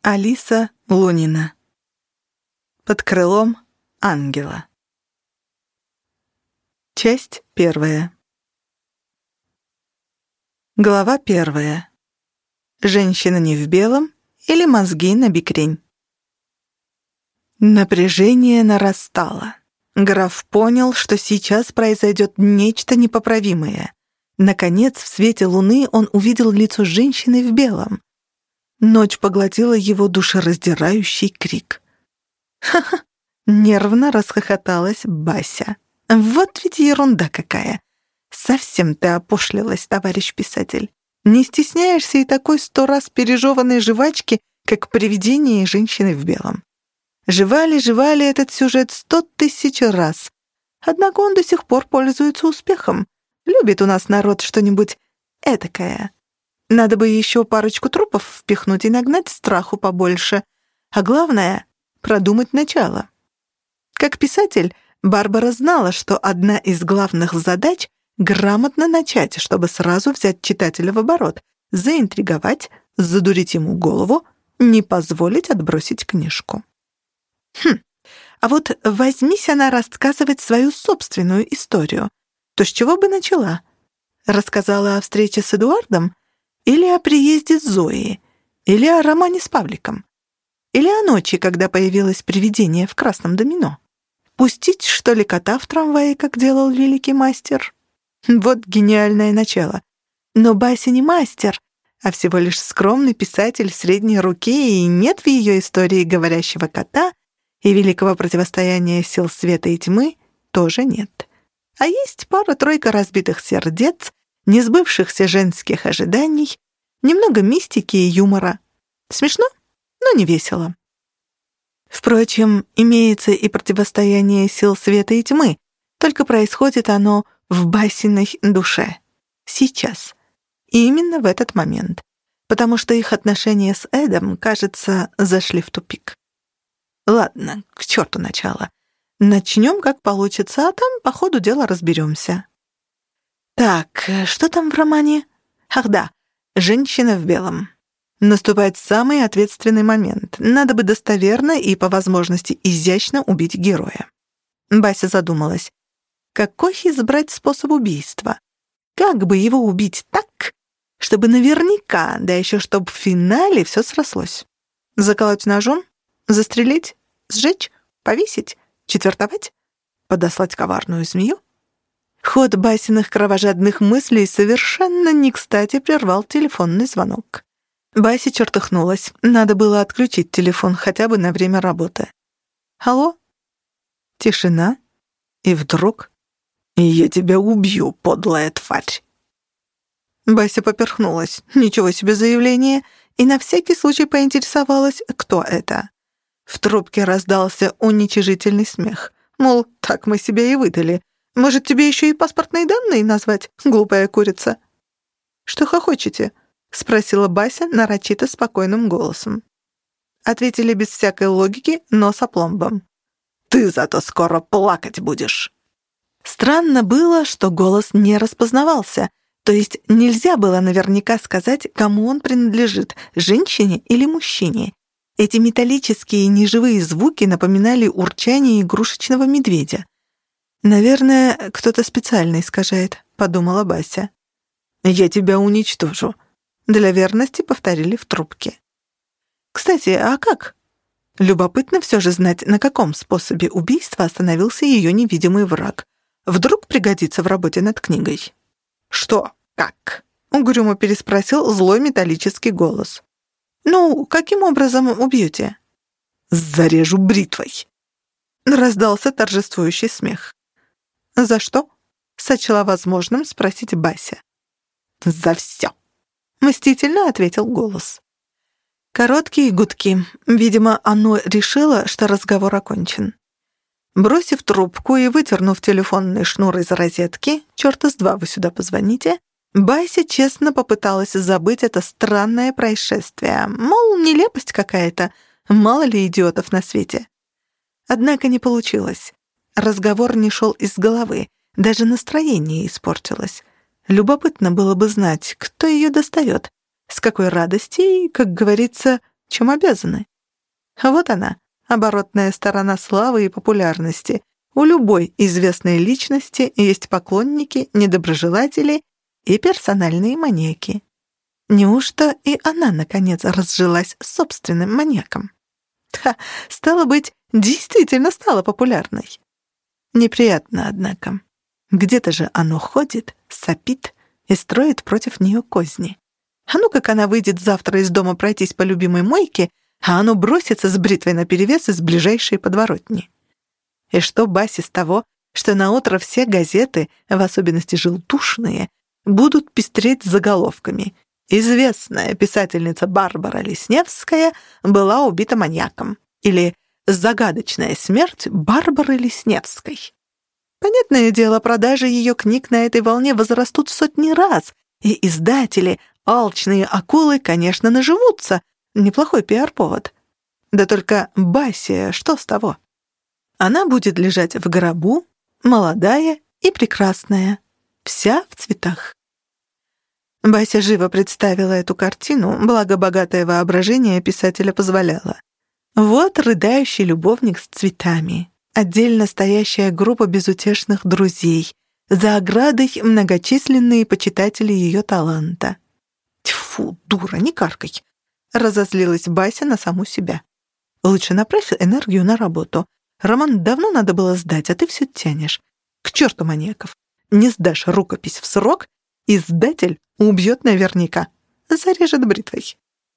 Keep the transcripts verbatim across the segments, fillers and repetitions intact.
Алиса Лунина. Под крылом ангела. Часть первая. Глава первая. Женщина не в белом или мозги на бикрень. Напряжение нарастало. Граф понял, что сейчас произойдет нечто непоправимое. Наконец, в свете луны он увидел лицо женщины в белом. Ночь поглотила его душераздирающий крик. «Ха-ха!» — нервно расхохоталась Бася. «Вот ведь ерунда какая! Совсем ты опошлилась, товарищ писатель. Не стесняешься и такой сто раз пережеванной жвачки, как привидение женщины в белом. Жевали, жевали этот сюжет сто тысяч раз. Однако он до сих пор пользуется успехом. Любит у нас народ что-нибудь этакое. Надо бы еще парочку трупов впихнуть и нагнать страху побольше. А главное — продумать начало. Как писатель, Барбара знала, что одна из главных задач — грамотно начать, чтобы сразу взять читателя в оборот, заинтриговать, задурить ему голову, не позволить отбросить книжку. Хм, а вот возьмись она рассказывать свою собственную историю, то с чего бы начала? Рассказала о встрече с Эдуардом? Или о приезде Зои? Или о романе с Павликом? Или о ночи, когда появилось привидение в красном домино? Пустить, что ли, кота в трамвае, как делал великий мастер? Вот гениальное начало. Но Бася не мастер, а всего лишь скромный писатель средней руки, и нет в ее истории говорящего кота, и великого противостояния сил света и тьмы тоже нет. А есть пара-тройка разбитых сердец, несбывшихся женских ожиданий, немного мистики и юмора. Смешно, но не весело. Впрочем, имеется и противостояние сил света и тьмы, только происходит оно в Басиной душе. Сейчас. И именно в этот момент. Потому что их отношения с Эдом, кажется, зашли в тупик. Ладно, к черту начало. Начнем, как получится, а там по ходу дела разберемся. Так, что там в романе? Ах да, женщина в белом. Наступает самый ответственный момент. Надо бы достоверно и, по возможности, изящно убить героя. Бася задумалась. Какой избрать способ убийства? Как бы его убить так, чтобы наверняка, да еще чтобы в финале все срослось? Заколоть ножом? Застрелить? Сжечь? Повесить? Четвертовать? Подослать коварную змею? Ход Басиных кровожадных мыслей совершенно не кстати прервал телефонный звонок. Бася чертыхнулась. Надо было отключить телефон хотя бы на время работы. «Алло?» Тишина. И вдруг... «Я тебя убью, подлая тварь!» Бася поперхнулась. Ничего себе заявление. И на всякий случай поинтересовалась, кто это. В трубке раздался уничижительный смех. Мол, так мы себя и выдали. Может, тебе еще и паспортные данные назвать, глупая курица?» «Что хохочете?» — спросила Бася нарочито спокойным голосом. Ответили без всякой логики, но с опломбом. «Ты зато скоро плакать будешь!» Странно было, что голос не распознавался, то есть нельзя было наверняка сказать, кому он принадлежит, женщине или мужчине. Эти металлические неживые звуки напоминали урчание игрушечного медведя. «Наверное, кто-то специально искажает», — подумала Бася. «Я тебя уничтожу», — для верности повторили в трубке. «Кстати, а как?» Любопытно все же знать, на каком способе убийства остановился ее невидимый враг. Вдруг пригодится в работе над книгой. «Что? Как?» — угрюмо переспросил злой металлический голос. «Ну, каким образом убьете?» «Зарежу бритвой», — раздался торжествующий смех. «За что?» — сочла возможным спросить Бася. «За все», — мстительно ответил голос. Короткие гудки. Видимо, оно решило, что разговор окончен. Бросив трубку и вытернув телефонный шнур из розетки, черта с два вы сюда позвоните, Бася честно попыталась забыть это странное происшествие. Мол, нелепость какая-то, мало ли идиотов на свете. Однако не получилось. Разговор не шел из головы, даже настроение испортилось. Любопытно было бы знать, кто ее достает, с какой радости и, как говорится, чем обязаны. Вот она, оборотная сторона славы и популярности. У любой известной личности есть поклонники, недоброжелатели и персональные маньяки. Неужто и она, наконец, разжилась с собственным маньяком? Ха, стало быть, действительно стала популярной. Неприятно, однако. Где-то же оно ходит, сопит и строит против нее козни. А ну как она выйдет завтра из дома пройтись по любимой мойке, а оно бросится с бритвой наперевес из ближайшей подворотни. И что Басе с того, что наутро все газеты, в особенности желтушные, будут пестреть заголовками: «Известная писательница Барбара Лесневская была убита маньяком» или «Загадочная смерть Барбары Лесневской». Понятное дело, продажи ее книг на этой волне возрастут в сотни раз, и издатели, алчные акулы, конечно, наживутся. Неплохой пиар-повод. Да только Басе что с того? Она будет лежать в гробу, молодая и прекрасная, вся в цветах. Бася живо представила эту картину, благо богатое воображение писателя позволяло. Вот рыдающий любовник с цветами, отдельно стоящая группа безутешных друзей, за оградой многочисленные почитатели ее таланта. «Тьфу, дура, не каркай!» — разозлилась Бася на саму себя. «Лучше направь энергию на работу. Роман давно надо было сдать, а ты все тянешь. К черту маньяков! Не сдашь рукопись в срок, издатель убьет наверняка, зарежет бритвой».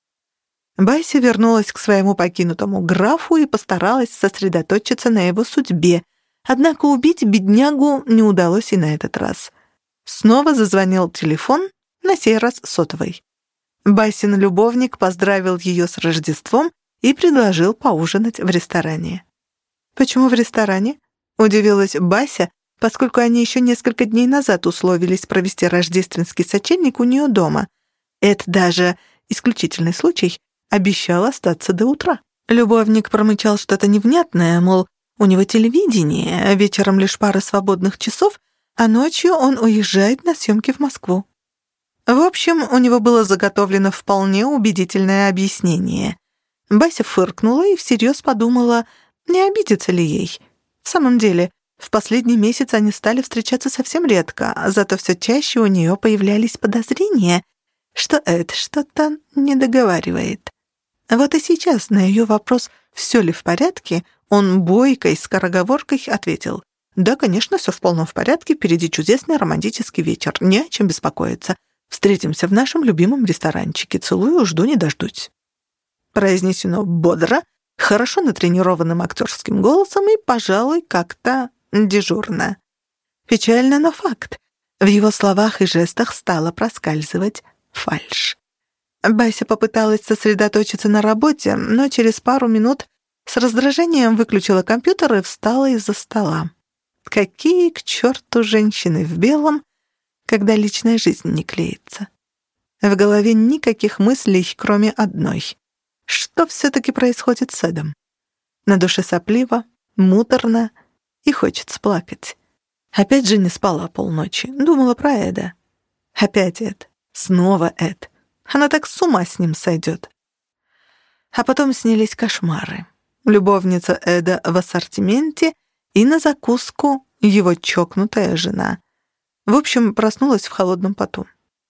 Бася вернулась к своему покинутому графу и постаралась сосредоточиться на его судьбе, однако убить беднягу не удалось и на этот раз. Снова зазвонил телефон, на сей раз сотовый. Басин любовник поздравил ее с Рождеством и предложил поужинать в ресторане. «Почему в ресторане?» — удивилась Бася, поскольку они еще несколько дней назад условились провести рождественский сочельник у нее дома. Это даже исключительный случай обещал остаться до утра. Любовник промычал что-то невнятное, мол, у него телевидение, а вечером лишь пара свободных часов, а ночью он уезжает на съемки в Москву. В общем, у него было заготовлено вполне убедительное объяснение. Бася фыркнула и всерьез подумала, не обидится ли ей. В самом деле, в последний месяц они стали встречаться совсем редко, зато все чаще у нее появлялись подозрения, что это что-то недоговаривает. Вот и сейчас на ее вопрос «все ли в порядке?» он бойкой скороговоркой ответил: «Да, конечно, все в полном порядке, впереди чудесный романтический вечер, не о чем беспокоиться. Встретимся в нашем любимом ресторанчике, целую, жду не дождусь». Произнесено бодро, хорошо натренированным актерским голосом и, пожалуй, как-то дежурно. Печально, но факт. В его словах и жестах стала проскальзывать фальшь. Бася попыталась сосредоточиться на работе, но через пару минут с раздражением выключила компьютер и встала из-за стола. Какие к черту женщины в белом, когда личная жизнь не клеится? В голове никаких мыслей, кроме одной. Что все-таки происходит с Эдом? На душе сопливо, муторно и хочется плакать. Опять же не спала полночи, думала про Эда. Опять Эд, снова Эд. Она так с ума с ним сойдет. А потом снились кошмары. Любовница Эда в ассортименте и на закуску его чокнутая жена. В общем, проснулась в холодном поту.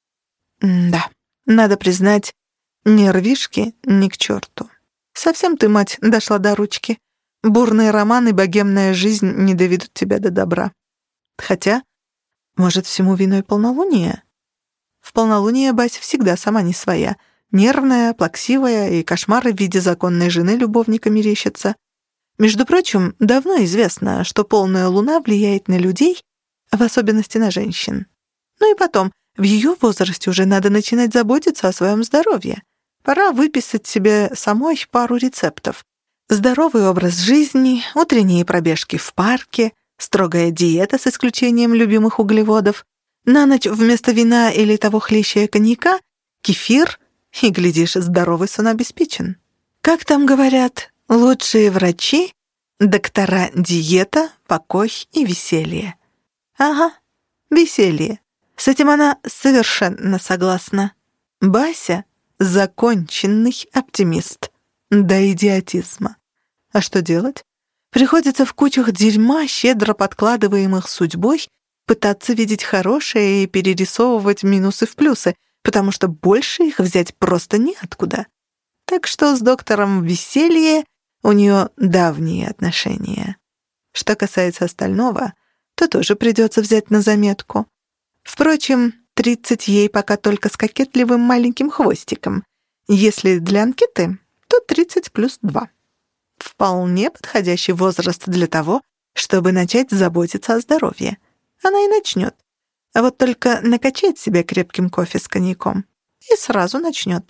Да, надо признать, нервишки ни к черту. Совсем ты, мать, дошла до ручки. Бурные романы и богемная жизнь не доведут тебя до добра. Хотя, может, всему виной полнолуние? В полнолуние Бася всегда сама не своя. Нервная, плаксивая, и кошмары в виде законной жены любовника мерещатся. Между прочим, давно известно, что полная луна влияет на людей, в особенности на женщин. Ну и потом, в ее возрасте уже надо начинать заботиться о своем здоровье. Пора выписать себе самой пару рецептов. Здоровый образ жизни, утренние пробежки в парке, строгая диета с исключением любимых углеводов, на ночь вместо вина или того хлеща коньяка кефир, и, глядишь, здоровый сон обеспечен. Как там говорят, лучшие врачи, доктора, диета, покой и веселье. Ага, веселье. С этим она совершенно согласна. Бася законченный оптимист. До идиотизма. А что делать? Приходится в кучах дерьма, щедро подкладываемых судьбой, пытаться видеть хорошее и перерисовывать минусы в плюсы, потому что больше их взять просто неоткуда. Так что с доктором Веселье у нее давние отношения. Что касается остального, то тоже придется взять на заметку. Впрочем, тридцать ей пока только с кокетливым маленьким хвостиком. Если для анкеты, то тридцать плюс два. Вполне подходящий возраст для того, чтобы начать заботиться о здоровье. Она и начнет. А вот только накачать себя крепким кофе с коньяком. И сразу начнет.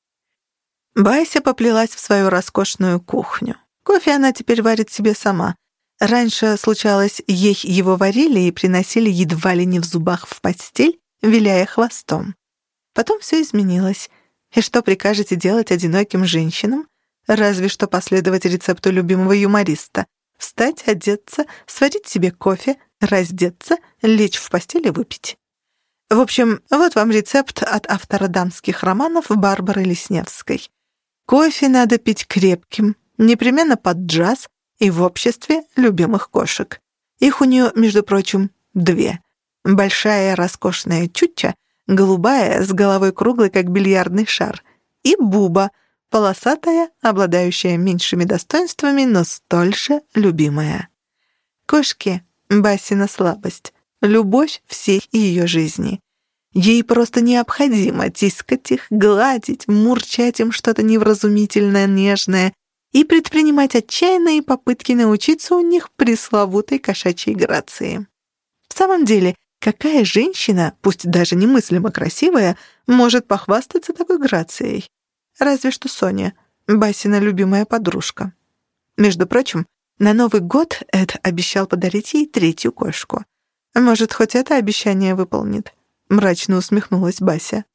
Бася поплелась в свою роскошную кухню. Кофе она теперь варит себе сама. Раньше, случалось, ей его варили и приносили едва ли не в зубах в постель, виляя хвостом. Потом все изменилось. И что прикажете делать одиноким женщинам? Разве что последовать рецепту любимого юмориста. Встать, одеться, сварить себе кофе, раздеться, лечь в постель и выпить. В общем, вот вам рецепт от автора дамских романов Барбары Лесневской. Кофе надо пить крепким, непременно под джаз и в обществе любимых кошек. Их у нее, между прочим, две. Большая роскошная чуча, голубая, с головой круглой, как бильярдный шар, и Буба, полосатая, обладающая меньшими достоинствами, но столь же любимая. Кошки — Басина слабость, любовь всей ее жизни. Ей просто необходимо тискать их, гладить, мурчать им что-то невразумительное, нежное и предпринимать отчаянные попытки научиться у них пресловутой кошачьей грации. В самом деле, какая женщина, пусть даже немыслимо красивая, может похвастаться такой грацией? Разве что Соня, Басина любимая подружка. Между прочим, на Новый год Эд обещал подарить ей третью кошку. Может, хоть это обещание выполнит? Мрачно усмехнулась Бася.